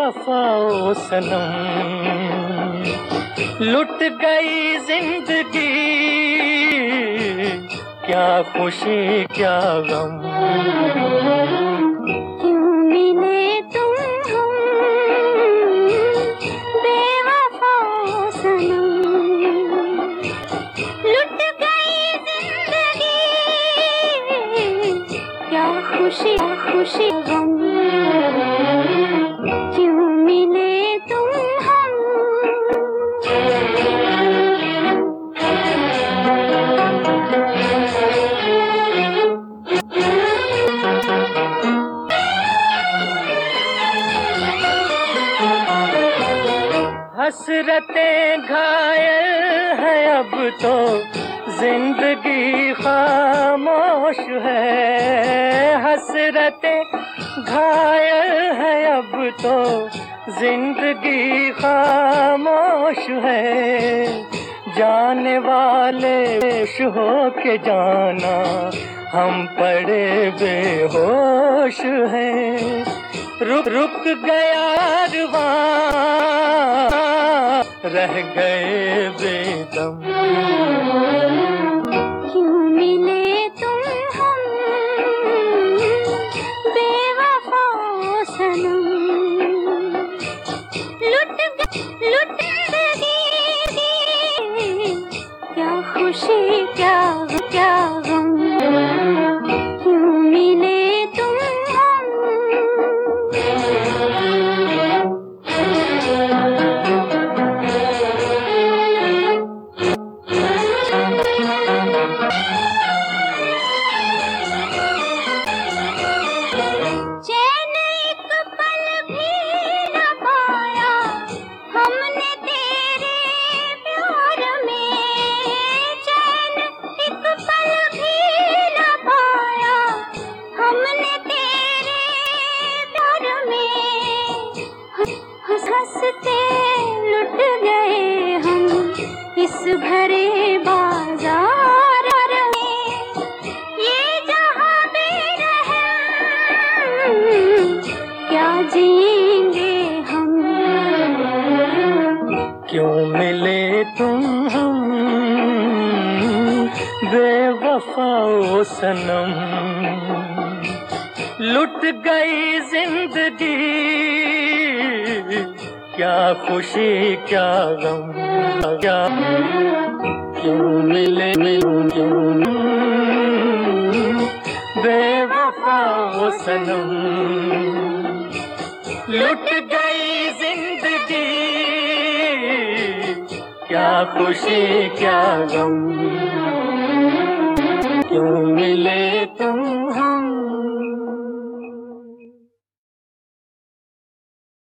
बेवफा ओ सनम, लुट गई जिंदगी, क्या खुशी क्या गम। क्यों मिले तुम हम बेवफा ओ सनम, लुट गई जिंदगी, क्या खुशी खुशी गम। क्यों मिले तुम हम। हसरतें घायल है अब तो जिंदगी खामोश है, हसरतें घायल है अब तो जिंदगी खामोश है। जाने वाले बेहोश हो के जाना, हम पड़े बेहोश हैं। रुक रुक गया अरमान, रह गए बेदम। क्यों मिले तुम हम बेवफा ओ सनम, लुट जिंदगी, क्या खुशी क्या क्या गम। क्यों मिले तुम हम। चैन एक पल भी न पाया हमने तेरे प्यार में, चैन एक पल भी न पाया हमने तेरे प्यार में। हंस हंसते लुट गए हम इस भरे बाजार में, ये जहां बेरहम, क्या जिएंगे हम। क्यों मिले तुम हम बेवफा ओ सनम, लुट गई जिंदगी, क्या खुशी क्या गम। क्या क्यों मिले क्यों बेवफा ओ सनम, लुट गई जिंदगी, क्या खुशी क्या गम। क्यों मिले तुम